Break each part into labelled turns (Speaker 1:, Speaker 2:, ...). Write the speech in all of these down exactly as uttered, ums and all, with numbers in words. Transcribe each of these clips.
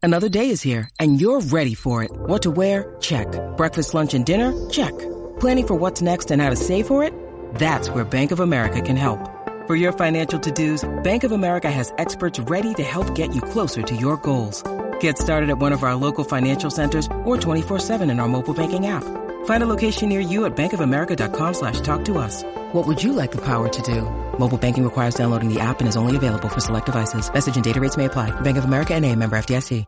Speaker 1: Another day is here, and you're ready for it. What to wear? Check. Breakfast, lunch, and dinner? Check. Planning for what's next and how to save for it? That's where Bank of America can help. For your financial to-dos, Bank of America has experts ready to help get you closer to your goals. Get started at one of our local financial centers or twenty-four seven in our mobile banking app. Find a location near you at bankofamerica.com slash talk to us. What would you like the power to do? Mobile banking requires downloading the app and is only available for select devices. Message and data rates may apply. Bank of America N A, member F D I C.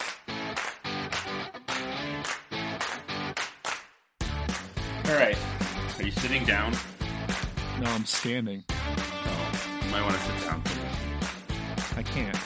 Speaker 2: All right. Are you sitting down?
Speaker 3: No, I'm standing.
Speaker 2: Oh, you might want to sit down.
Speaker 3: I can't.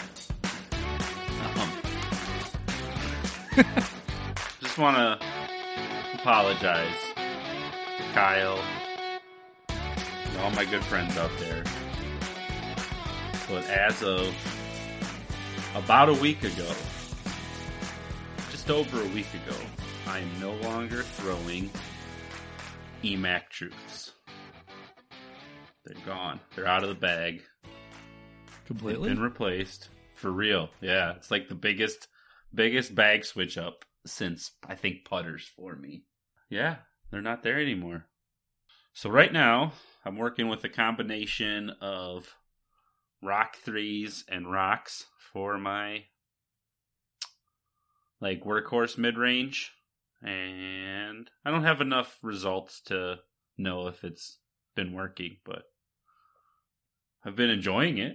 Speaker 2: Uh-huh. Just want to apologize to Kyle and all my good friends out there. But as of about a week ago, just over a week ago, I am no longer throwing E MAC Truths. They're gone. They're out of the bag.
Speaker 3: Completely?
Speaker 2: They've been replaced. For real. Yeah. It's like the biggest, biggest bag switch up since, I think, putters for me. Yeah. They're not there anymore. So right now, I'm working with a combination of Rock threes and rocks for my, like, workhorse mid-range. And I don't have enough results to know if it's been working, but I've been enjoying it.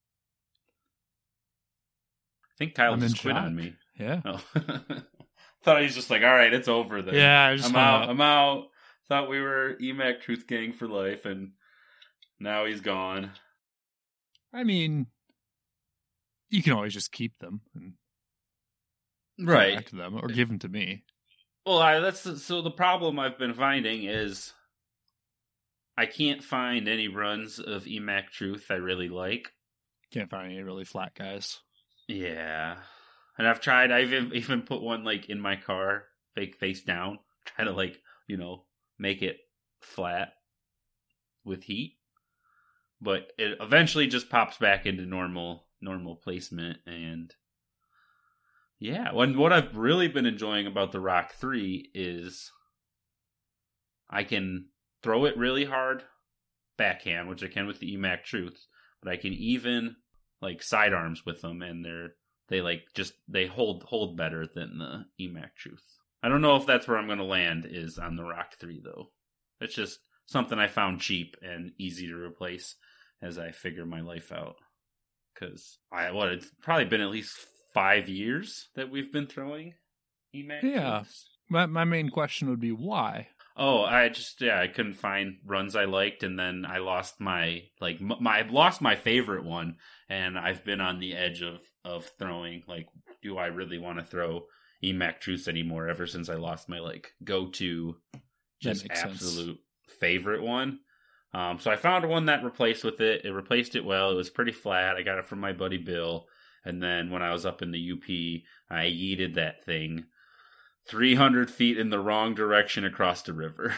Speaker 2: I think Kyle
Speaker 3: I'm
Speaker 2: just
Speaker 3: in
Speaker 2: quit
Speaker 3: shock.
Speaker 2: on me.
Speaker 3: Yeah.
Speaker 2: Oh. Thought he was just like, all right, it's over then.
Speaker 3: Yeah, I just
Speaker 2: I'm
Speaker 3: hung
Speaker 2: out.
Speaker 3: up.
Speaker 2: I'm out. Thought we were E MAC Truth Gang for life, and now he's gone.
Speaker 3: I mean, you can always just keep them and give
Speaker 2: Right.
Speaker 3: back to them or give them to me.
Speaker 2: Well, I, that's the, so the problem I've been finding is I can't find any runs of E MAC Truth I really like.
Speaker 3: Can't find any really flat guys.
Speaker 2: Yeah. And I've tried, I've even, even put one like in my car, fake face down, try to like, you know, make it flat with heat. But it eventually just pops back into normal normal placement. And yeah, when, what I've really been enjoying about the Rock three is I can throw it really hard backhand, which I can with the E MAC Truths, but I can even like sidearms with them, and they're they like just they hold hold better than the E MAC Truth. I don't know if that's where I'm going to land is on the Rock three though. It's just something I found cheap and easy to replace as I figure my life out. Because I what it's probably been at least five years that we've been throwing E MAC
Speaker 3: Yeah.
Speaker 2: Truths.
Speaker 3: My my main question would be why?
Speaker 2: Oh, I just yeah, I couldn't find runs I liked, and then I lost my like m- my I lost my favorite one, and I've been on the edge of of throwing like, do I really want to throw E MAC Truths anymore? Ever since I lost my like go to just
Speaker 3: makes sense.
Speaker 2: absolute favorite one. Um, so I found one that replaced with it. It replaced it well. It was pretty flat. I got it from my buddy Bill, and then when I was up in the U P, I yeeted that thing three hundred feet in the wrong direction across the river.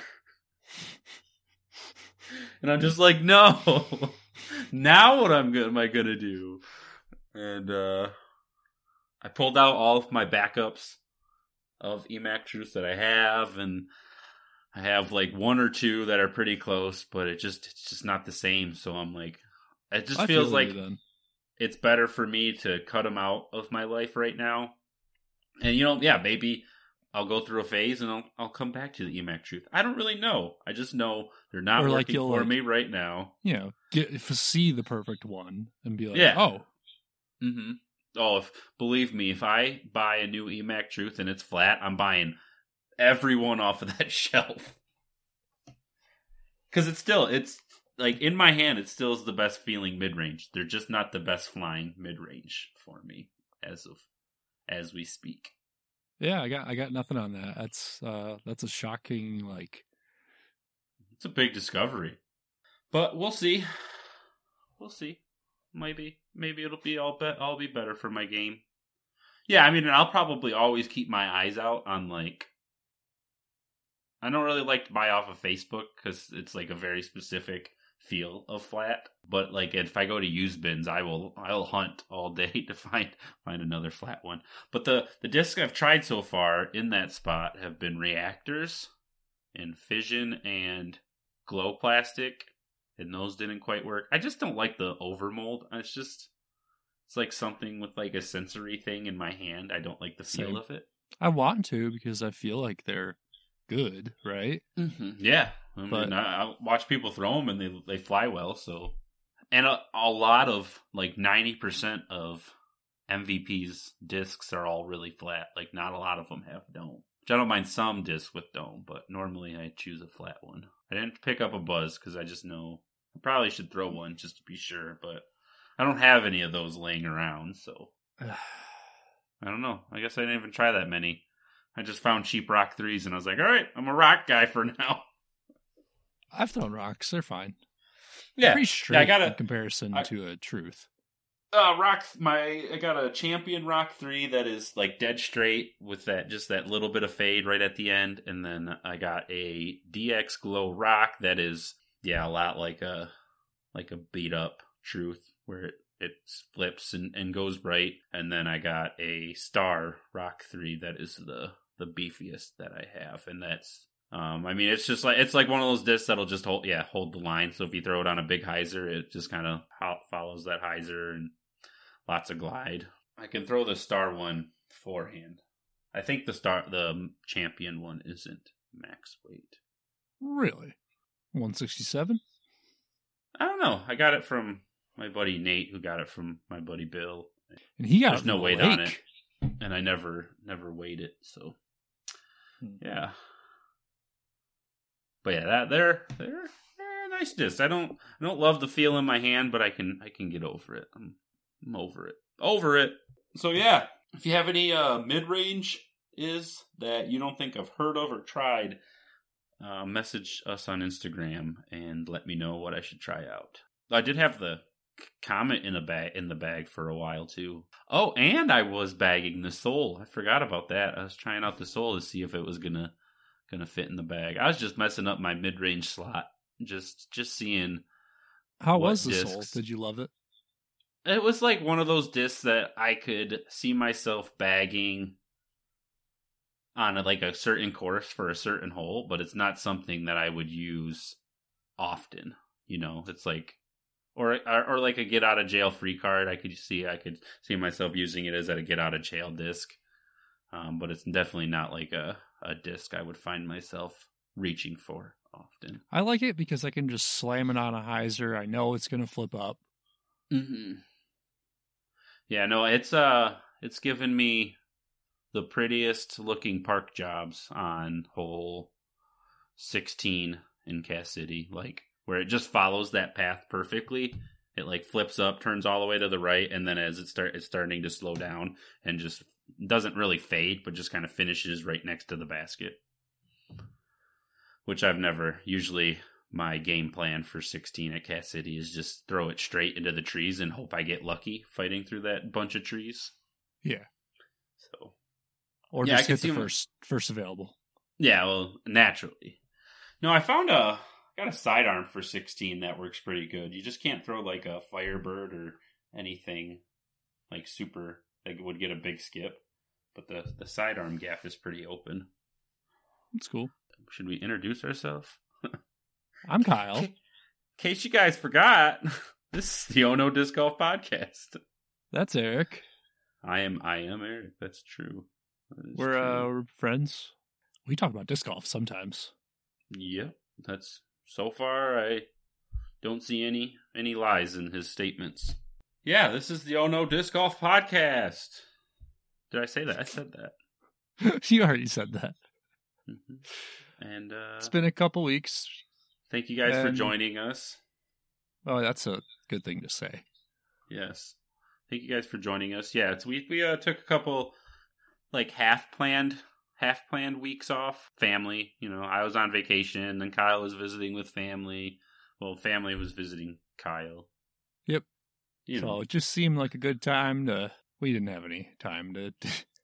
Speaker 2: And I'm just like, no. Now what I'm go- am I going to do? And uh, I pulled out all of my backups of E MAC Truths that I have, and I have like one or two that are pretty close, but it just it's just not the same. So I'm like, it just
Speaker 3: I
Speaker 2: feels
Speaker 3: feel
Speaker 2: like
Speaker 3: you then.
Speaker 2: it's better for me to cut them out of my life right now. And you know, yeah, maybe I'll go through a phase and I'll I'll come back to the E MAC Truth. I don't really know. I just know they're not
Speaker 3: Or, like,
Speaker 2: working
Speaker 3: you'll,
Speaker 2: for
Speaker 3: like-
Speaker 2: me right now.
Speaker 3: You know, get if see the perfect one and be like,
Speaker 2: Yeah.
Speaker 3: oh,
Speaker 2: Mm-hmm. Oh, if believe me, if I buy a new E MAC Truth and it's flat, I'm buying every one off of that shelf. Because it's still, it's like in my hand, it still is the best feeling mid range. They're just not the best flying mid range for me as of as we speak.
Speaker 3: yeah, I got I got nothing on that. That's uh that's a shocking like
Speaker 2: It's a big discovery, but we'll see. We'll see. Maybe, maybe it'll be all bet. I'll be better for my game. Yeah, I mean, and I'll probably always keep my eyes out on like. I don't really like to buy off of Facebook because it's like a very specific feel of flat. But like if I go to used bins, I will I'll hunt all day to find find another flat one. But the the discs I've tried so far in that spot have been reactors and fission and glow plastic, and those didn't quite work. I just don't like the overmold. It's just it's like something with like a sensory thing in my hand. I don't like the feel
Speaker 3: Same.
Speaker 2: of it.
Speaker 3: I want to because I feel like they're good, right?
Speaker 2: Mm-hmm. Yeah, I mean,
Speaker 3: But-
Speaker 2: I, I watch people throw them and they they fly well. So, and a, a lot of like ninety percent of M V P's discs are all really flat. Like not a lot of them have dome. Which I don't mind some discs with dome, but normally I choose a flat one. I didn't pick up a Buzz because I just know I probably should throw one just to be sure, but I don't have any of those laying around, so I don't know. I guess I didn't even try that many. I just found cheap rock threes and I was like, all right, I'm a rock guy for now.
Speaker 3: I've thrown rocks; they're fine.
Speaker 2: Yeah,
Speaker 3: Pretty straight
Speaker 2: I got a
Speaker 3: in comparison
Speaker 2: I-
Speaker 3: to a truth.
Speaker 2: uh, rock. My I got a champion rock three that is like dead straight with that just that little bit of fade right at the end, and then I got a D X glow rock that is yeah a lot like a like a beat up truth where it it flips and, and goes bright, and then I got a star rock three that is the the beefiest that I have, and that's um I mean it's just like it's like one of those discs that'll just hold yeah hold the line. So if you throw it on a big hyzer, it just kind of follows that hyzer and lots of glide. I can throw the star one forehand. I think the star the champion one isn't max weight.
Speaker 3: Really, one sixty-seven.
Speaker 2: I don't know. I got it from my buddy Nate, who got it from my buddy Bill.
Speaker 3: And he got
Speaker 2: There's
Speaker 3: it from
Speaker 2: no
Speaker 3: the
Speaker 2: weight
Speaker 3: lake.
Speaker 2: on it, and I never never weighed it. So
Speaker 3: Hmm.
Speaker 2: yeah, but yeah, that they're they're they're nice discs. I don't I don't love the feel in my hand, but I can I can get over it. I'm, I'm over it. Over it. So yeah, if you have any uh, mid range is that you don't think I've heard of or tried, uh, message us on Instagram and let me know what I should try out. I did have the Comet in a bag in the bag for a while too. Oh, and I was bagging the Soul. I forgot about that. I was trying out the Soul to see if it was gonna gonna fit in the bag. I was just messing up my mid range slot, just just seeing.
Speaker 3: How
Speaker 2: what
Speaker 3: was the Soul?
Speaker 2: discs.
Speaker 3: Did you love it?
Speaker 2: It was like one of those discs that I could see myself bagging on a, like a certain course for a certain hole, but it's not something that I would use often. You know, it's like, or or, or like a get out of jail free card. I could see I could see myself using it as a get out of jail disc, um, but it's definitely not like a a disc I would find myself reaching for often.
Speaker 3: I like it because I can just slam it on a hyzer. I know it's going to flip up.
Speaker 2: Mm-hmm. Yeah, no, it's uh, it's given me the prettiest looking park jobs on hole sixteen in Cass City, like where it just follows that path perfectly. It like flips up, turns all the way to the right, and then as it start, it's starting to slow down and just doesn't really fade, but just kind of finishes right next to the basket. Which I've never usually. My game plan for sixteen at Cass City is just throw it straight into the trees and hope I get lucky fighting through that bunch of trees.
Speaker 3: Yeah.
Speaker 2: So,
Speaker 3: Or
Speaker 2: Yeah, I
Speaker 3: just
Speaker 2: can
Speaker 3: hit the
Speaker 2: see 'em-
Speaker 3: first first available.
Speaker 2: yeah, well, naturally. No, I found a got a sidearm for sixteen that works pretty good. You just can't throw like a Firebird or anything like super like it would get a big skip, but the the sidearm gap is pretty open.
Speaker 3: That's cool.
Speaker 2: Should we introduce ourselves?
Speaker 3: I'm Kyle.
Speaker 2: In case you guys forgot, this is the Oh No Disc Golf Podcast.
Speaker 3: That's Eric.
Speaker 2: I am I am Eric. That's true. That is
Speaker 3: We're uh,
Speaker 2: true.
Speaker 3: we're friends. We talk about disc golf sometimes.
Speaker 2: Yep. That's so far I don't see any any lies in his statements. Yeah, this is the Oh No Disc Golf Podcast. Did I say that? I said that.
Speaker 3: You already said that.
Speaker 2: hmm And uh
Speaker 3: It's been a couple weeks.
Speaker 2: thank you guys for
Speaker 3: and-
Speaker 2: joining us.
Speaker 3: Oh, that's a good thing to say.
Speaker 2: Yes. Thank you guys for joining us. Yeah, it's we we uh, took a couple like half planned half planned weeks off. Family, you know, I was on vacation, then Kyle was visiting with family. Well, family was visiting Kyle.
Speaker 3: Yep.
Speaker 2: You
Speaker 3: So
Speaker 2: know.
Speaker 3: it just seemed like a good time to. We didn't have any time to.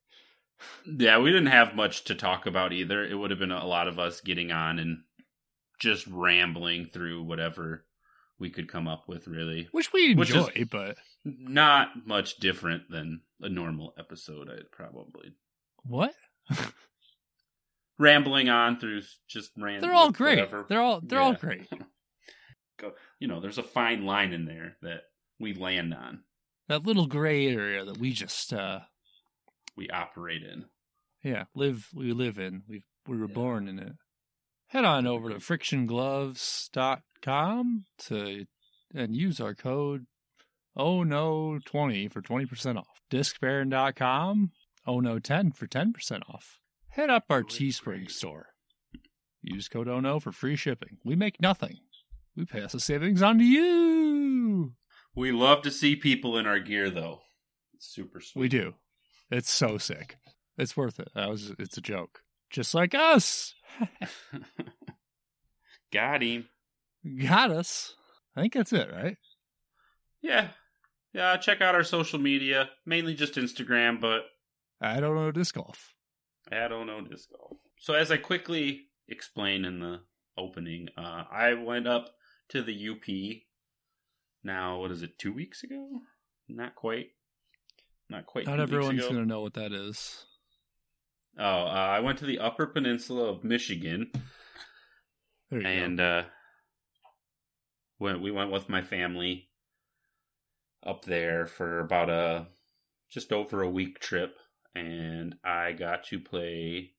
Speaker 2: Yeah, we didn't have much to talk about either. It would have been a lot of us getting on and just rambling through whatever we could come up with, really.
Speaker 3: Which we
Speaker 2: Which
Speaker 3: enjoy,
Speaker 2: is
Speaker 3: but
Speaker 2: not much different than a normal episode, I'd probably.
Speaker 3: what?
Speaker 2: Rambling on through just random.
Speaker 3: They're all great.
Speaker 2: Whatever.
Speaker 3: They're all they're
Speaker 2: Yeah.
Speaker 3: all great.
Speaker 2: Go, you know, there's a fine line in there that we land on,
Speaker 3: That little gray area that we just uh
Speaker 2: we operate in.
Speaker 3: yeah, live we live in. We we were
Speaker 2: Yeah.
Speaker 3: born in it. Head on over to friction gloves dot com to and use our code oh no twenty for twenty percent off. disc baron dot com oh no ten for ten percent off. Head up our Teespring store. Use code oh no for free shipping. We make nothing. We pass the savings on to you.
Speaker 2: We love to see people in our gear, though. It's super sweet.
Speaker 3: We do. It's so sick. It's worth it. That was it's a joke. Just like us.
Speaker 2: Got him.
Speaker 3: Got us. I think that's it, right?
Speaker 2: Yeah. Yeah, check out our social media. Mainly just Instagram, but
Speaker 3: I don't know disc golf.
Speaker 2: I don't know disc golf. So as I quickly explained in the opening, uh, I went up to the U P. Now, what is it, two weeks ago? Not quite. Not quite
Speaker 3: Not
Speaker 2: two
Speaker 3: everyone's
Speaker 2: weeks ago.
Speaker 3: going to know what that is.
Speaker 2: Oh, uh, I went to the Upper Peninsula of Michigan.
Speaker 3: There you
Speaker 2: And
Speaker 3: go.
Speaker 2: uh, went, we went with my family up there for about a just over a week trip, and I got to play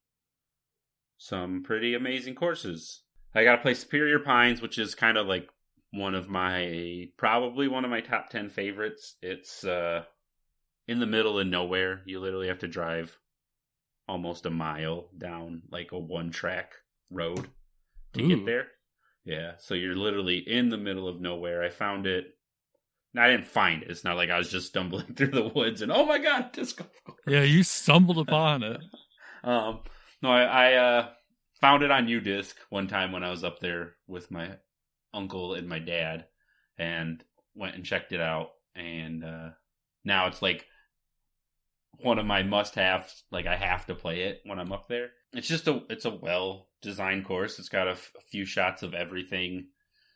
Speaker 2: some pretty amazing courses. I got to play Superior Pines, which is kind of like one of my probably one of my top ten favorites. It's uh, in the middle of nowhere. You literally have to drive almost a mile down like a one track road to
Speaker 3: Ooh.
Speaker 2: get there. Yeah, so you're literally in the middle of nowhere. I found it. I didn't find it. It's not like I was just stumbling through the woods and, oh my god, disc golf course.
Speaker 3: Yeah, you stumbled upon it.
Speaker 2: Um, no, I, I uh, found it on UDisc one time when I was up there with my uncle and my dad, and went and checked it out. And uh, now it's like one of my must-haves. Like, I have to play it when I'm up there. It's just a it's a well-designed course. It's got a, f- a few shots of everything.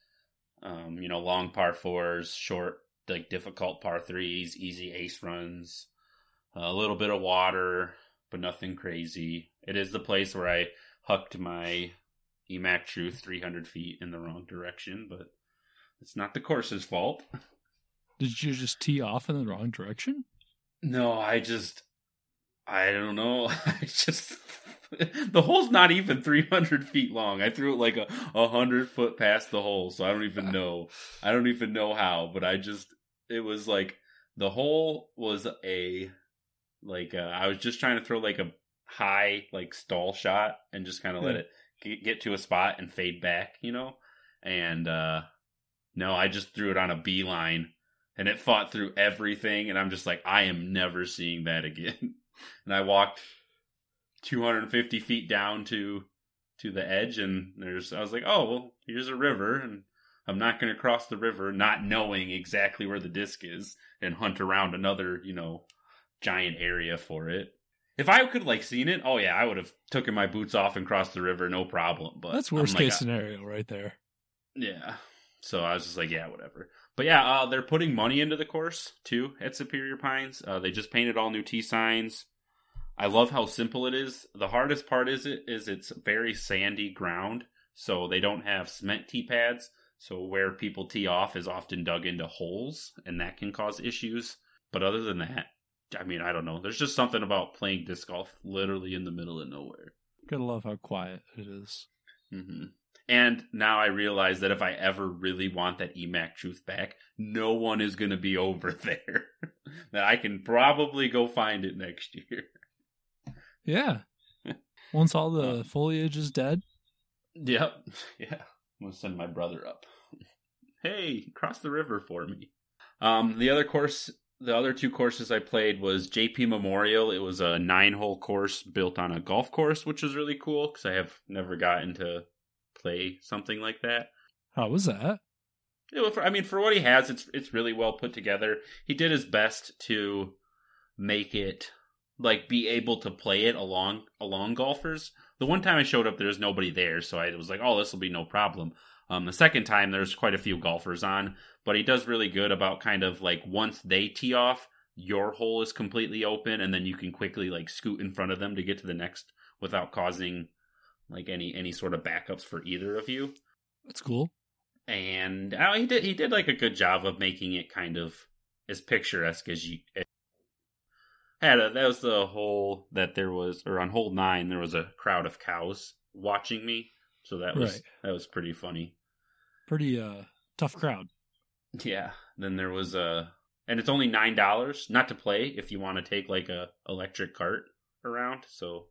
Speaker 2: Um, you know, long par fours, short, like difficult par threes, easy ace runs, a little bit of water, but nothing crazy. It is the place where I hucked my E M A C Truth three hundred feet in the wrong direction, but it's not the course's fault.
Speaker 3: Did you just tee off in the wrong direction?
Speaker 2: No, I just, I don't know. I just, the hole's not even three hundred feet long. I threw it like a, a hundred foot past the hole, so I don't even know. I don't even know how, but I just, it was like, the hole was a, like, uh, I was just trying to throw like a high, like, stall shot and just kind of let
Speaker 3: Yeah.
Speaker 2: it get, get to a spot and fade back, you know? And, uh, no, I just threw it on a beeline. And it fought through everything, and I'm just like, I am never seeing that again. And I walked two hundred fifty feet down to to the edge, and there's, I was like, oh, well, here's a river, and I'm not going to cross the river, not knowing exactly where the disc is, and hunt around another, you know, giant area for it. If I could, like, seen it, oh yeah, I would have taken my boots off and crossed the river, no problem. But
Speaker 3: That's
Speaker 2: I'm
Speaker 3: worst
Speaker 2: like,
Speaker 3: case
Speaker 2: I-
Speaker 3: scenario right there.
Speaker 2: yeah. So I was just like, yeah, whatever. But yeah, uh, they're putting money into the course, too, at Superior Pines. Uh, they just painted all new tee signs. I love how simple it is. The hardest part is it is it's very sandy ground, so they don't have cement tee pads. So where people tee off is often dug into holes, and that can cause issues. But other than that, I mean, I don't know. There's just something about playing disc golf literally in the middle of nowhere.
Speaker 3: Gotta love how quiet it is.
Speaker 2: Mm-hmm. And now I realize that if I ever really want that E M A C Truth back, no one is going to be over there. That I can probably go find it next year.
Speaker 3: Yeah. Once all the foliage is dead.
Speaker 2: Yep. Yeah. I'm going to send my brother up. Hey, cross the river for me. Um, the other course, the other two courses I played was J P Memorial. It was a nine-hole course built on a golf course, which was really cool because I have never gotten to play something like that.
Speaker 3: How was that?
Speaker 2: It was, I mean, for what he has, it's it's really well put together. He did his best to make it like be able to play it along along golfers. The one time I showed up, there was nobody there, so I was like, "Oh, this will be no problem." Um, the second time, there's quite a few golfers on, but he does really good about kind of like once they tee off, your hole is completely open, and then you can quickly like scoot in front of them to get to the next without causing like any any sort of backups for either of you.
Speaker 3: That's cool.
Speaker 2: And uh, he did he did like a good job of making it kind of as picturesque as you had. A, that was the hole that there was, or on hole nine there was a crowd of cows watching me, so that was right. that was pretty funny.
Speaker 3: Pretty uh tough crowd.
Speaker 2: Yeah. Then there was a, and it's only nine dollars not to play if you want to take like a electric cart around. So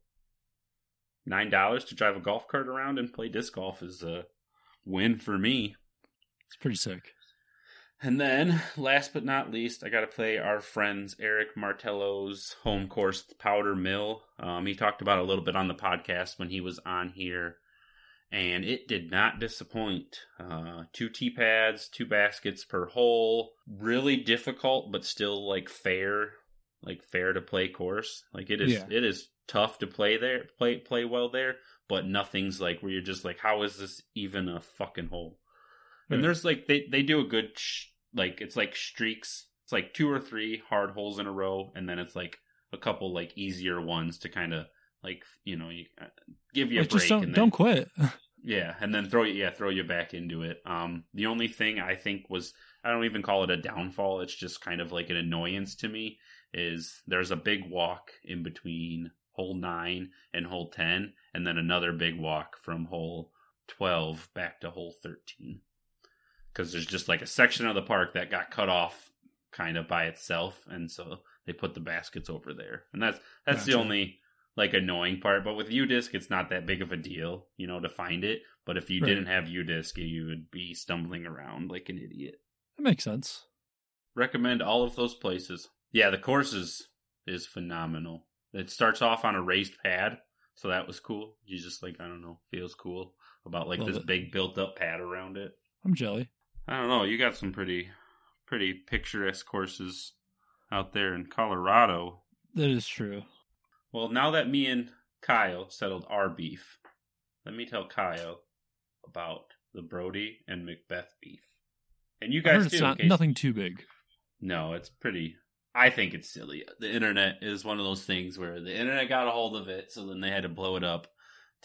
Speaker 2: nine dollars to drive a golf cart around and play disc golf is a win for me.
Speaker 3: It's pretty sick.
Speaker 2: And then, last but not least, I got to play our friends Eric Martello's home course, Powder Mill. Um, he talked about it a little bit on the podcast when he was on here, and it did not disappoint. Uh, two tee pads, two baskets per hole. Really difficult, but still like fair, like fair to play course. Like it is, yeah. It is tough to play there, play play well there, but nothing's like where you're just like, how is this even a fucking hole? And right. There's like they they do a good. Sh- Like, it's like streaks. It's like two or three hard holes in a row, and then it's like a couple like easier ones to kind of like, you know, you, uh, give you
Speaker 3: like
Speaker 2: a break.
Speaker 3: Just don't,
Speaker 2: and then,
Speaker 3: don't quit.
Speaker 2: Yeah, and then throw you, yeah, throw you back into it. Um, the only thing I think was, I don't even call it a downfall. It's just kind of like an annoyance to me. Is there's a big walk in between hole nine and hole ten, and then another big walk from hole twelve back to hole thirteen. Because there's just like a section of the park that got cut off kind of by itself, and so they put the baskets over there. And that's that's gotcha. The only like annoying part. But with U-Disc, it's not that big of a deal, you know, to find it. But if you right. didn't have U-Disc, you would be stumbling around like an idiot.
Speaker 3: That makes sense.
Speaker 2: Recommend all of those places. Yeah, the course is, is phenomenal. It starts off on a raised pad, so that was cool. You just like, I don't know, feels cool about like Love this it. Big built up pad around it.
Speaker 3: I'm jelly.
Speaker 2: I don't know. You got some pretty, pretty picturesque courses out there in Colorado.
Speaker 3: That is true.
Speaker 2: Well, now that me and Kyle settled our beef, let me tell Kyle about the Brody and McBeth beef. And you guys
Speaker 3: too. It's
Speaker 2: too,
Speaker 3: not, nothing too big.
Speaker 2: No, it's pretty. I think it's silly. The internet is one of those things where the internet got a hold of it, so then they had to blow it up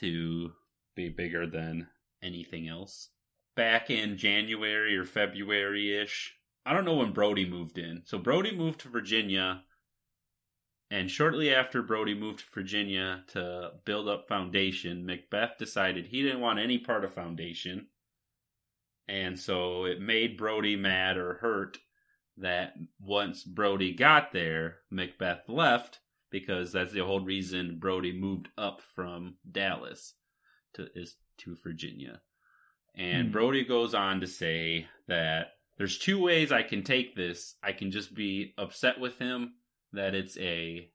Speaker 2: to be bigger than anything else. Back in January or February-ish. I don't know when Brody moved in. So Brody moved to Virginia, and shortly after Brody moved to Virginia to build up Foundation, McBeth decided he didn't want any part of Foundation. And so it made Brody mad or hurt that once Brody got there, McBeth left, because that's the whole reason Brody moved up from Dallas to is to Virginia. And Brody goes on to say that there's two ways I can take this. I can just be upset with him that it's a,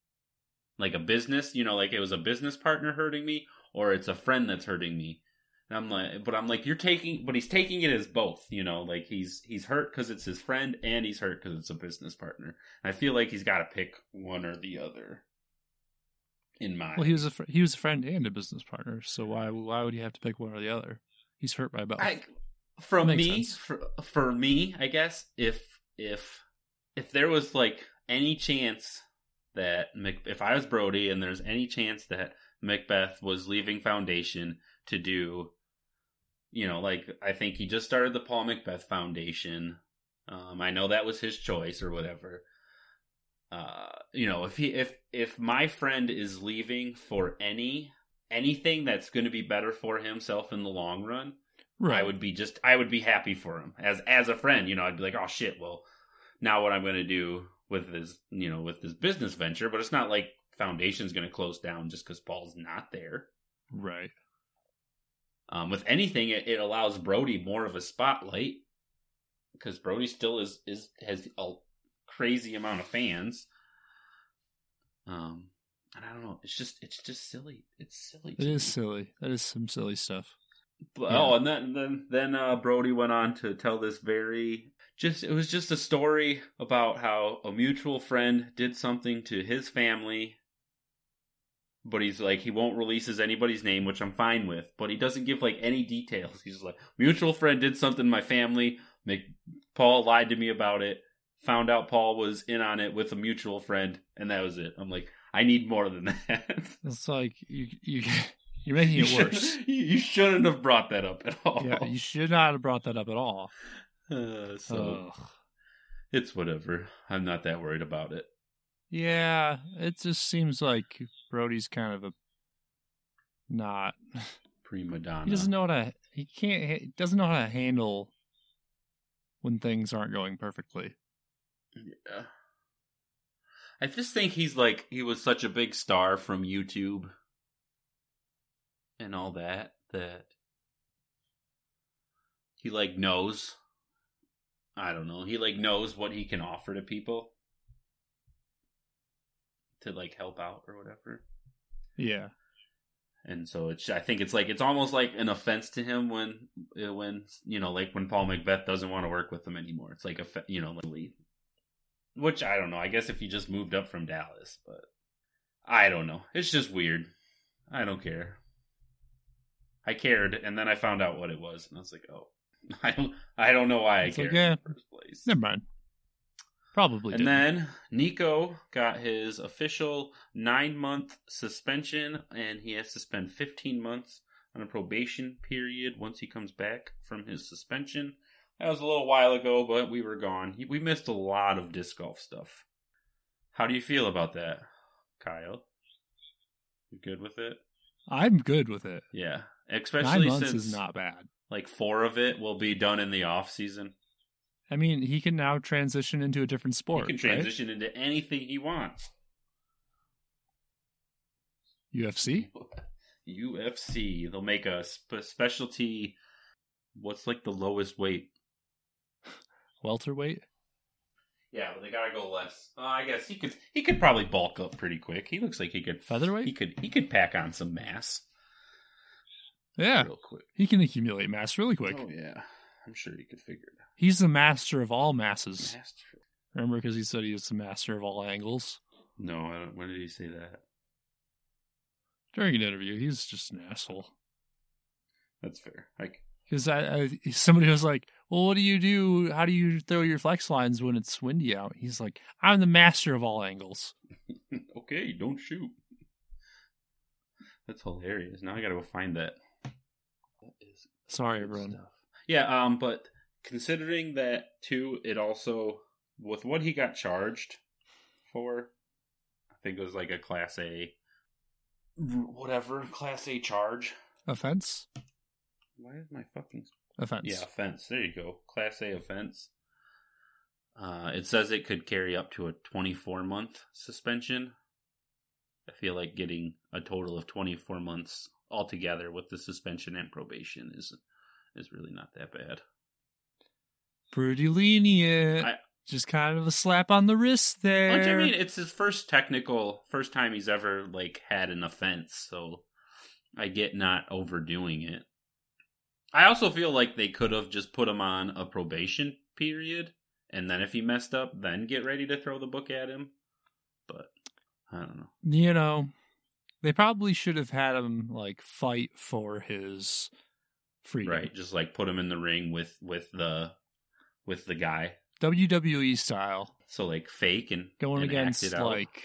Speaker 2: like a business, you know, like it was a business partner hurting me, or it's a friend that's hurting me. And I'm like, but I'm like, you're taking, but he's taking it as both, you know, like he's, he's hurt because it's his friend and he's hurt because it's a business partner. And I feel like he's got to pick one or the other. In my,
Speaker 3: well, he was a, fr- he was a friend and a business partner. So why, why would you have to pick one or the other? He's hurt by both.
Speaker 2: I, from me, for, for me, I guess if if if there was like any chance that Mc, if I was Brody and there's any chance that McBeth was leaving Foundation to do, you know, like I think he just started the Paul McBeth Foundation. Um, I know that was his choice or whatever. Uh, you know, if he if if my friend is leaving for any. anything that's going to be better for himself in the long run, right. I would be just, I would be happy for him as, as a friend, you know, I'd be like, oh shit, well, now what I'm going to do with this, you know, with this business venture, but it's not like Foundation's going to close down just because Paul's not there.
Speaker 3: Right.
Speaker 2: Um, with anything, it, it allows Brody more of a spotlight because Brody still is, is, has a crazy amount of fans. Um, And I don't know. It's just, it's just silly. It's silly.
Speaker 3: It is silly. That is some silly stuff.
Speaker 2: But, yeah. Oh, and then, then, then uh, Brody went on to tell this very, just, it was just a story about how a mutual friend did something to his family. but he's like, he won't release his anybody's name, which I'm fine with, but he doesn't give like any details. He's just like, mutual friend did something to my family. Make, Paul lied to me about it. Found out Paul was in on it with a mutual friend, and that was it. I'm like, I need more than that.
Speaker 3: It's like you you you're making it
Speaker 2: you
Speaker 3: worse.
Speaker 2: You shouldn't have brought that up at all.
Speaker 3: Yeah, you should not have brought that up at all.
Speaker 2: Uh, so
Speaker 3: Ugh.
Speaker 2: it's whatever. I'm not that worried about it.
Speaker 3: Yeah, it just seems like Brody's kind of a not
Speaker 2: Prima donna.
Speaker 3: He doesn't know how to. He can't. He doesn't know how to handle when things aren't going perfectly.
Speaker 2: Yeah. I just think he's like, he was such a big star from YouTube and all that, that he like knows, I don't know, he like knows what he can offer to people to like help out or whatever.
Speaker 3: Yeah.
Speaker 2: And so it's, I think it's like, it's almost like an offense to him when, when, you know, like when Paul Macbeth doesn't want to work with him anymore. It's like, a, you know, like, which I don't know. I guess if he just moved up from Dallas, but I don't know. It's just weird. I don't care. I cared, and then I found out what it was, and I was like, oh, I don't, I don't know why I
Speaker 3: It's
Speaker 2: cared
Speaker 3: like, yeah,
Speaker 2: in the first place.
Speaker 3: Never mind. Probably.
Speaker 2: And
Speaker 3: didn't.
Speaker 2: then Nico got his official nine-month suspension, and he has to spend fifteen months on a probation period once he comes back from his suspension. That was a little while ago, but we were gone. We missed a lot of disc golf stuff. How do you feel about that, Kyle? You good with it?
Speaker 3: I'm good with it.
Speaker 2: Yeah,
Speaker 3: Nine
Speaker 2: especially
Speaker 3: months
Speaker 2: since
Speaker 3: is not bad.
Speaker 2: like four of it will be done in the off season.
Speaker 3: I mean, he can now transition into a different sport.
Speaker 2: He can transition right? into anything he wants.
Speaker 3: U F C?
Speaker 2: U F C. They'll make a sp- specialty. What's like the lowest weight?
Speaker 3: Welterweight?
Speaker 2: Yeah, but they gotta go less. Uh, I guess he could. He could probably bulk up pretty quick. He looks like he could.
Speaker 3: Featherweight?
Speaker 2: He could. He could pack on some mass.
Speaker 3: Yeah,
Speaker 2: real quick.
Speaker 3: He can accumulate mass really quick.
Speaker 2: Oh yeah, I'm sure he could figure it out.
Speaker 3: He's the master of all masses.
Speaker 2: Master.
Speaker 3: Remember, because he said he was the master of all angles.
Speaker 2: No, I don't. When did he say that?
Speaker 3: During an interview, he's just an asshole.
Speaker 2: That's fair. Like.
Speaker 3: Because I, I, somebody was like, well, what do you do? How do you throw your flex lines when it's windy out? He's like, I'm the master of all angles.
Speaker 2: Okay, don't shoot. That's hilarious. Now I gotta go find that. That is
Speaker 3: Sorry, everyone.
Speaker 2: Stuff. Yeah, um, but considering that, too, it also, with what he got charged for, I think it was like a Class A, whatever, Class A charge.
Speaker 3: Offense?
Speaker 2: Why is my fucking...
Speaker 3: Offense.
Speaker 2: Yeah, offense. There you go. Class A offense. Uh, it says it could carry up to a twenty-four month suspension. I feel like getting a total of twenty-four months altogether with the suspension and probation is is really not that bad.
Speaker 3: Pretty lenient.
Speaker 2: I,
Speaker 3: Just kind of a slap on the wrist there.
Speaker 2: Which, I mean, it's his first technical, first time he's ever like had an offense, so I get not overdoing it. I also feel like they could have just put him on a probation period, and then if he messed up, then get ready to throw the book at him. But I don't know.
Speaker 3: You know, they probably should have had him like fight for his freedom.
Speaker 2: Right, just like put him in the ring with with the with the guy.
Speaker 3: W W E style.
Speaker 2: So like fake and
Speaker 3: going
Speaker 2: and
Speaker 3: against
Speaker 2: act it out.
Speaker 3: like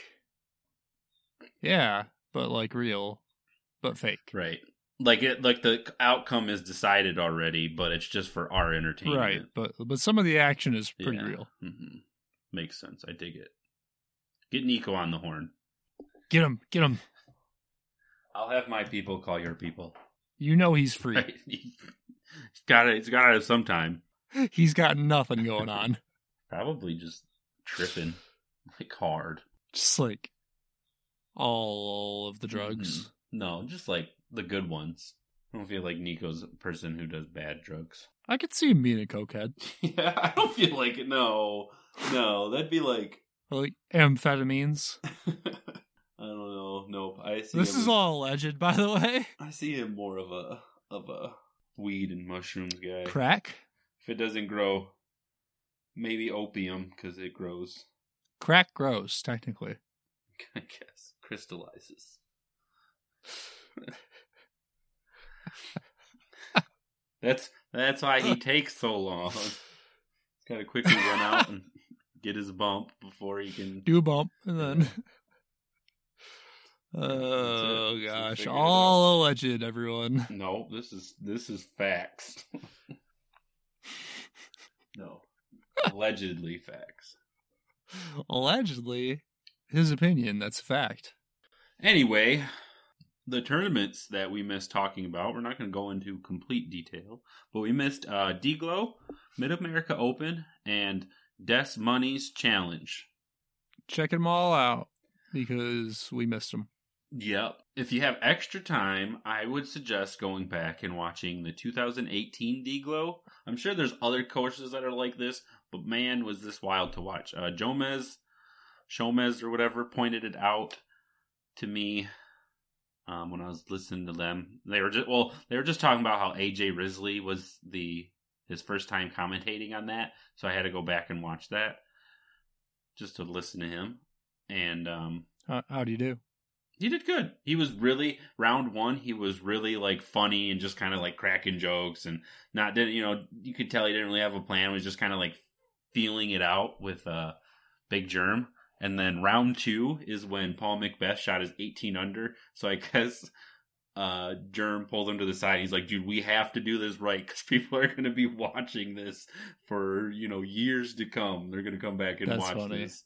Speaker 3: yeah, but like real, but fake.
Speaker 2: Right. Like it, like the outcome is decided already, but it's just for our entertainment.
Speaker 3: Right, but but some of the action is pretty
Speaker 2: yeah.
Speaker 3: real.
Speaker 2: Mm-hmm. Makes sense. I dig it. Get Nico on the horn.
Speaker 3: Get him, get him.
Speaker 2: I'll have my people call your people.
Speaker 3: You know he's free.
Speaker 2: Right. He's got it. He's got to have some time.
Speaker 3: He's got nothing going on.
Speaker 2: Probably just tripping like hard.
Speaker 3: Just like all of the drugs.
Speaker 2: Mm-hmm. No, just like the good ones. I don't feel like Nico's a person who does bad drugs.
Speaker 3: I could see him being a cokehead.
Speaker 2: Yeah, I don't feel like it. No, no, that'd be like
Speaker 3: Or like amphetamines.
Speaker 2: I don't know. Nope. I see.
Speaker 3: This
Speaker 2: him
Speaker 3: is all alleged, by the way.
Speaker 2: I see him more of a of a weed and mushrooms guy.
Speaker 3: Crack.
Speaker 2: If it doesn't grow, maybe opium because it grows.
Speaker 3: Crack grows technically.
Speaker 2: I guess crystallizes. That's that's why he takes so long. He's got to quickly run out and get his bump before he can
Speaker 3: do a bump, and then. Oh gosh! All alleged, everyone.
Speaker 2: No, this is this is facts. No, allegedly facts.
Speaker 3: Allegedly, his opinion. That's a fact.
Speaker 2: Anyway, the tournaments that we missed talking about, we're not going to go into complete detail, but we missed uh, D-Glow, Mid-America Open, and Des Money's Challenge.
Speaker 3: Checking them all out because we missed them.
Speaker 2: Yep. If you have extra time, I would suggest going back and watching the two thousand eighteen D-Glow. I'm sure there's other courses that are like this, but man, was this wild to watch. Uh, Jomez, Shomez or whatever pointed it out to me um, when I was listening to them. They were just well, they were just talking about how A J Risley was the his first time commentating on that, so I had to go back and watch that just to listen to him. And um,
Speaker 3: how how do you do?
Speaker 2: He did good. He was really, round one, he was really, like, funny and just kind of, like, cracking jokes and not, didn't, you know, you could tell he didn't really have a plan. He was just kind of, like, feeling it out with uh, Big Germ. And then round two is when Paul McBeth shot his eighteen under. So I guess uh, Germ pulled him to the side. He's like, dude, we have to do this right because people are going to be watching this for, you know, years to come. They're going to come back and
Speaker 3: That's
Speaker 2: watch
Speaker 3: funny.
Speaker 2: this.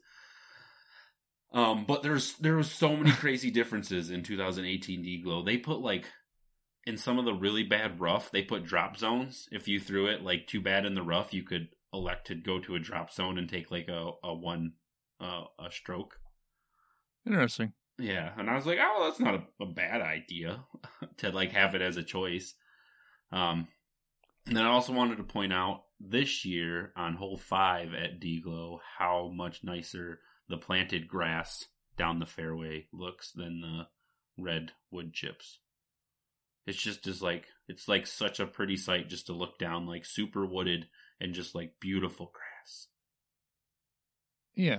Speaker 2: Um, but there's there was so many crazy differences in two thousand eighteen D-Glow. They put like in some of the really bad rough, they put drop zones. If you threw it like too bad in the rough, you could elect to go to a drop zone and take like a a one uh, a stroke.
Speaker 3: Interesting.
Speaker 2: Yeah, and I was like, oh, that's not a, a bad idea to like have it as a choice. Um, and then I also wanted to point out this year on hole five at D-Glow how much nicer the planted grass down the fairway looks than the red wood chips. It's just as like, it's like such a pretty sight just to look down, like super wooded and just like beautiful grass.
Speaker 3: Yeah.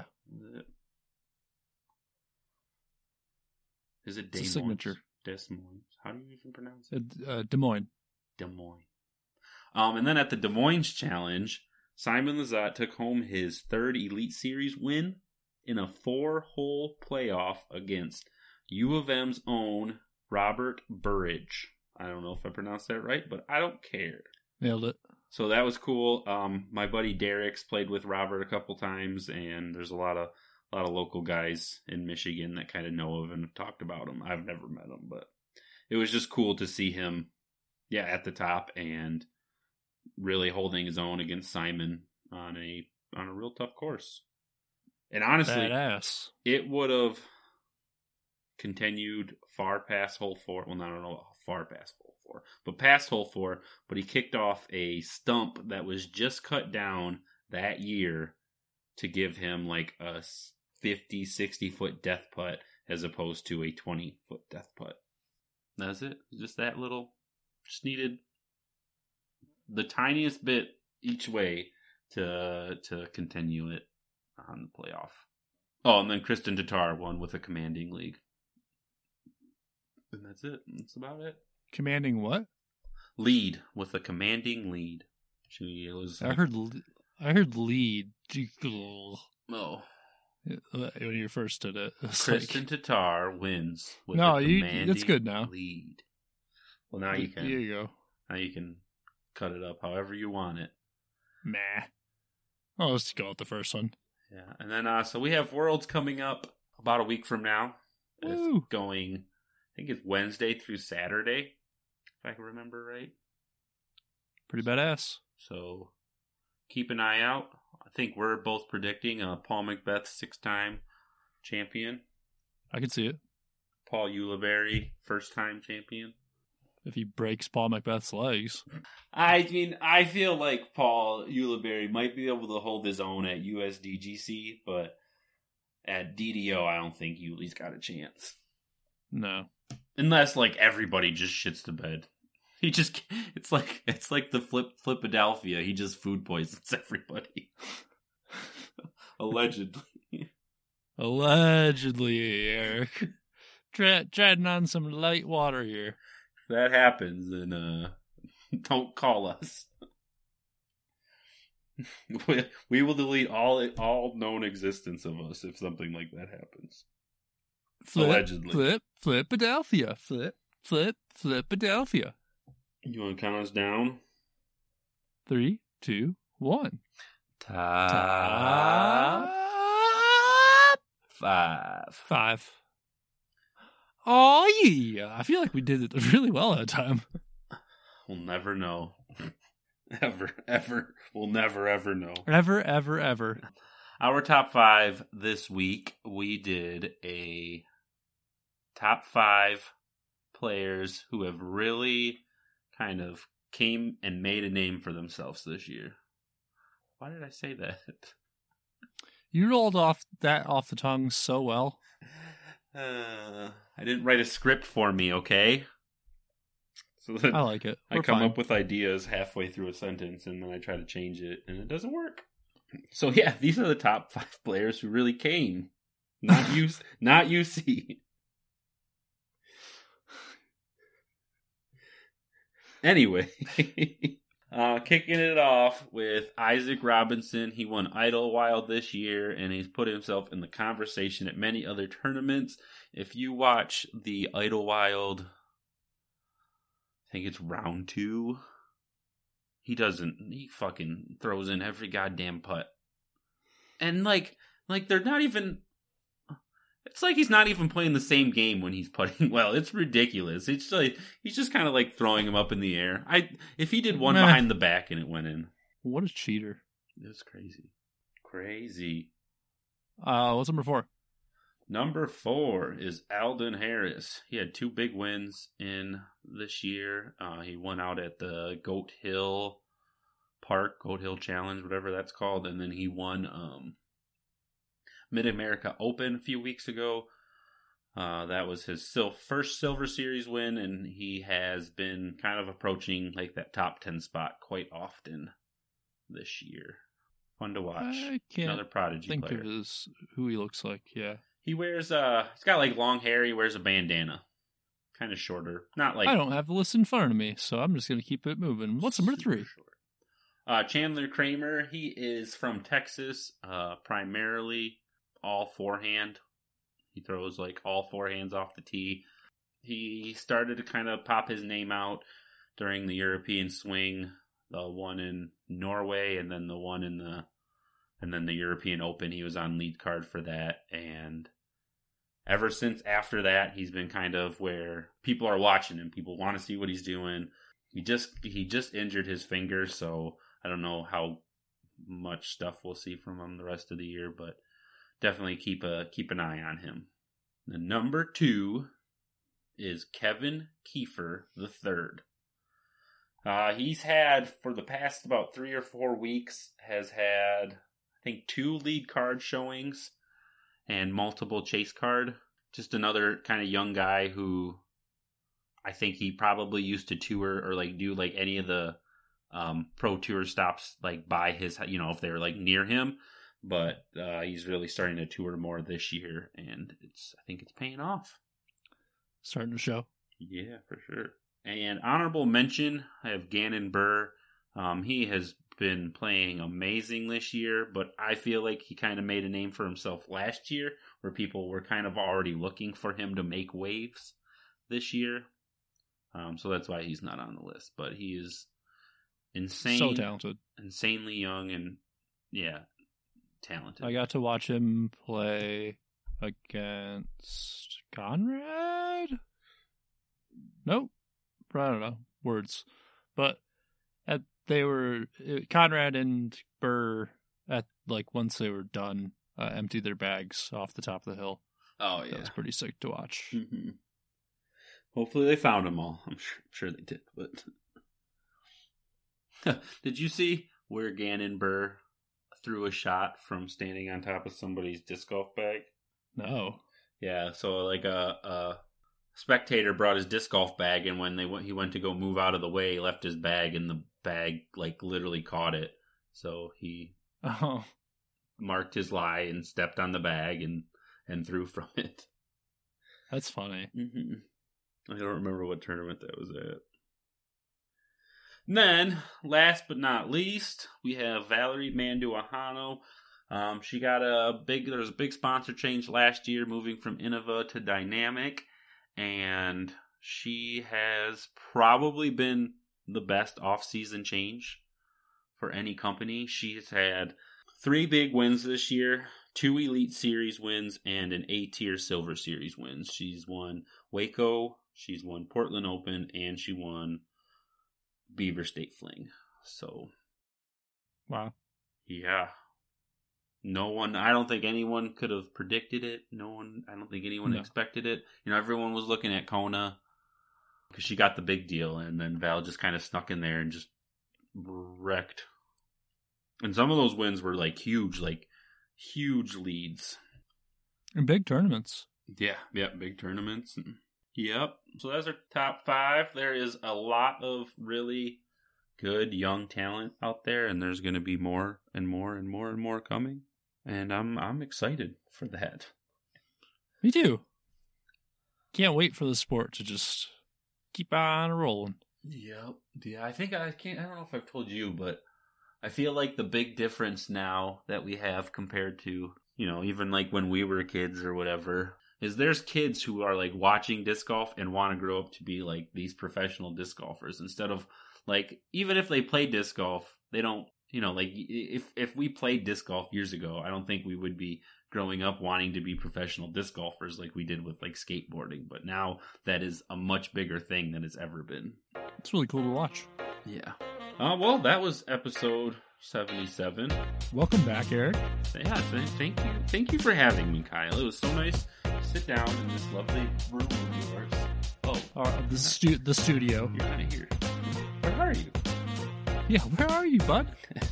Speaker 2: Is it
Speaker 3: It's a
Speaker 2: Des
Speaker 3: signature.
Speaker 2: Moines? Des Moines. How do you even pronounce it?
Speaker 3: Uh, uh, Des Moines.
Speaker 2: Des Moines. Um, and then at the Des Moines Challenge, Simon Lizotte took home his third Elite Series win in a four-hole playoff against U of M's own Robert Burridge. I don't know if I pronounced that right, but I don't care.
Speaker 3: Nailed it.
Speaker 2: So that was cool. Um, my buddy Derek's played with Robert a couple times, and there's a lot of a lot of local guys in Michigan that kind of know of and have talked about him. I've never met him, but it was just cool to see him, yeah, at the top and really holding his own against Simon on a on a real tough course. And honestly,
Speaker 3: badass.
Speaker 2: It would have continued far past hole four. Well, not know far past hole four, but past hole four. But he kicked off a stump that was just cut down that year to give him like a fifty, sixty foot death putt as opposed to a twenty foot death putt. That's it. Just that little, just needed the tiniest bit each way to to continue it on the playoff. Oh, and then Kristen Tatar won with a commanding league. And that's it. That's about it.
Speaker 3: Commanding what?
Speaker 2: Lead with a commanding lead. She was.
Speaker 3: I heard. I heard lead.
Speaker 2: Oh.
Speaker 3: When you first did it, it
Speaker 2: Kristen
Speaker 3: like...
Speaker 2: Tatar wins with
Speaker 3: no,
Speaker 2: a
Speaker 3: you.
Speaker 2: commanding
Speaker 3: It's good now.
Speaker 2: Lead. Well, now you can.
Speaker 3: Here you go.
Speaker 2: Now you can cut it up however you want it.
Speaker 3: Meh. Oh, let's go with the first one.
Speaker 2: Yeah, and then uh, so we have Worlds coming up about a week from now.
Speaker 3: Woo.
Speaker 2: It's going, I think it's Wednesday through Saturday, if I can remember right.
Speaker 3: Pretty badass.
Speaker 2: So keep an eye out. I think we're both predicting uh, Paul McBeth, six-time champion.
Speaker 3: I can see it.
Speaker 2: Paul Ulibarri, first-time champion.
Speaker 3: If he breaks Paul McBeth's legs.
Speaker 2: I mean, I feel like Paul Ulibarri might be able to hold his own at U S D G C, but at D D O, I don't think Uli's got a chance.
Speaker 3: No.
Speaker 2: Unless, like, everybody just shits the bed. He just, it's like, it's like the flip, Flipadelphia. He just food poisons everybody. Allegedly.
Speaker 3: Allegedly, Eric. tre- treading on some light water here.
Speaker 2: If that happens, then uh, don't call us. we, we will delete all all known existence of us if something like that happens.
Speaker 3: Flip,
Speaker 2: Allegedly.
Speaker 3: Flip, Flipadelphia. Flip, flip, Flipadelphia.
Speaker 2: You want to count us down?
Speaker 3: Three, two, one.
Speaker 2: Top five.
Speaker 3: Five. Oh, yeah. I feel like we did it really well that time.
Speaker 2: We'll never know. Ever, ever. We'll never, ever know.
Speaker 3: Ever, ever, ever.
Speaker 2: Our top five this week, we did a top five players who have really kind of came and made a name for themselves this year. Why did I say that?
Speaker 3: You rolled off that off the tongue so well.
Speaker 2: Uh, I didn't write a script for me, okay? So that
Speaker 3: I like it. We're
Speaker 2: I come
Speaker 3: fine.
Speaker 2: up with ideas halfway through a sentence and then I try to change it and it doesn't work. So yeah, these are the top five players who really came. Not U C, not U C. Anyway, uh, kicking it off with Isaac Robinson. He won Idlewild this year, and he's put himself in the conversation at many other tournaments. If you watch the Idlewild, I think it's round two, he doesn't, he fucking throws in every goddamn putt. And like, like they're not even, it's like he's not even playing the same game when he's putting well. It's ridiculous. It's like he's just kind of like throwing him up in the air. I if he did one
Speaker 3: Meh.
Speaker 2: behind the back and it went in.
Speaker 3: What a cheater.
Speaker 2: It was crazy. Crazy.
Speaker 3: Uh, what's number four?
Speaker 2: Number four is Alden Harris. He had two big wins in this year. Uh, he won out at the Goat Hill Park, Goat Hill Challenge, whatever that's called, and then he won um Mid-America Open a few weeks ago. Uh, that was his sil- first Silver Series win, and he has been kind of approaching like that top ten spot quite often this year. Fun to watch.
Speaker 3: I can't
Speaker 2: Another prodigy
Speaker 3: think
Speaker 2: player.
Speaker 3: of his, who he looks like, yeah.
Speaker 2: He wears uh, he's got like long hair. He wears a bandana, kind of shorter. Not like
Speaker 3: I don't have the list in front of me, so I'm just going to keep it moving. What's number
Speaker 2: super
Speaker 3: three?
Speaker 2: short. Uh, Chandler Kramer. He is from Texas, uh, primarily all forehand. He throws like all forehands off the tee. He started to kind of pop his name out during the European Swing, the one in Norway, and then the one in the and then the European Open. He was on lead card for that, and ever since after that, he's been kind of where people are watching him. People want to see what he's doing. He just he just injured his finger, so I don't know how much stuff we'll see from him the rest of the year, but definitely keep a keep an eye on him. The number two is Kevin Kiefer the third. Uh, he's had for the past about three or four weeks has had I think two lead card showings and multiple chase card. Just another kind of young guy who I think he probably used to tour or like do like any of the um, pro tour stops like by his, you know, if they're like near him. But uh, he's really starting to tour more this year, and it's I think it's paying off.
Speaker 3: Starting to show.
Speaker 2: Yeah, for sure. And honorable mention, I have Gannon Burr. Um, he has been playing amazing this year, but I feel like he kind of made a name for himself last year, where people were kind of already looking for him to make waves this year. Um, so that's why he's not on the list. But he is insane,
Speaker 3: So talented.
Speaker 2: insanely young, and yeah. Talented.
Speaker 3: I got to watch him play against Conrad? Nope. I don't know. Words. But at, they were, Conrad and Burr, at like once they were done, uh, emptied their bags off the top of the hill.
Speaker 2: Oh,
Speaker 3: That
Speaker 2: yeah.
Speaker 3: was pretty sick to watch.
Speaker 2: Mm-hmm. Hopefully they found them all. I'm sure, sure they did. But did you see where Gannon Burr threw a shot from standing on top of somebody's disc golf bag?
Speaker 3: No.
Speaker 2: Yeah, so like a, a spectator brought his disc golf bag, and when they went, he went to go move out of the way, he left his bag, and the bag like literally caught it. So he
Speaker 3: Oh.
Speaker 2: marked his lie and stepped on the bag and and threw from it.
Speaker 3: That's funny.
Speaker 2: Mm-hmm. I don't remember what tournament that was at. And then, last but not least, we have Valerie Manduahano. Um, she got a big, there was a big sponsor change last year, moving from Innova to Dynamic, and she has probably been the best off-season change for any company. She's had three big wins this year, two Elite Series wins, and an A-Tier Silver Series wins. She's won Waco, she's won Portland Open, and she won Beaver State Fling. So,
Speaker 3: wow.
Speaker 2: Yeah. No one, I don't think anyone could have predicted it. No one, I don't think anyone
Speaker 3: No.
Speaker 2: expected it. You know, everyone was looking at Kona because she got the big deal, and then Val just kind of snuck in there and just wrecked. And some of those wins were like huge, like huge leads.
Speaker 3: In big tournaments.
Speaker 2: Yeah, yeah, big tournaments. And, yep. So that's our top five. There is a lot of really good young talent out there, and there's going to be more and more and more and more coming. And I'm I'm excited for that.
Speaker 3: Me too. Can't wait for the sport to just keep on rolling.
Speaker 2: Yep. Yeah, I think I can't. I don't know if I've told you, but I feel like the big difference now that we have compared to, you know, even like when we were kids or whatever, is there's kids who are like watching disc golf and want to grow up to be like these professional disc golfers instead of like, even if they play disc golf, they don't, you know, like if if we played disc golf years ago, I don't think we would be growing up wanting to be professional disc golfers like we did with like skateboarding. But now that is a much bigger thing than it's ever been.
Speaker 3: It's really cool to watch.
Speaker 2: Yeah. Uh, well, that was episode seventy-seven.
Speaker 3: Welcome back, Eric.
Speaker 2: Yeah, th- thank you. Thank you for having me, Kyle. It was so nice to sit down in this lovely room of yours. Oh,
Speaker 3: Uh, the, stu- the studio.
Speaker 2: you're not here. Where are you?
Speaker 3: Yeah, where are you, bud?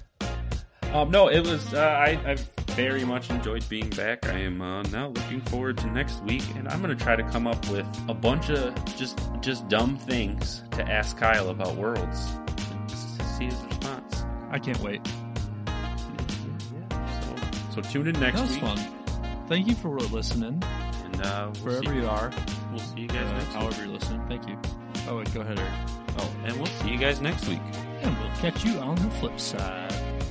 Speaker 2: Um, no, it was, uh, I, I very much enjoyed being back. I am uh, now looking forward to next week, and I'm going to try to come up with a bunch of just just dumb things to ask Kyle about Worlds and s- see his response.
Speaker 3: I can't wait.
Speaker 2: So, so tune in next
Speaker 3: That was
Speaker 2: week.
Speaker 3: fun. Thank you for listening,
Speaker 2: And uh, we'll
Speaker 3: wherever
Speaker 2: see,
Speaker 3: you are,
Speaker 2: we'll see you guys
Speaker 3: uh,
Speaker 2: next week.
Speaker 3: however you're listening. Thank you. Oh, wait, go ahead, Eric.
Speaker 2: Oh, and we'll see you guys next week.
Speaker 3: And we'll catch you on the flip side.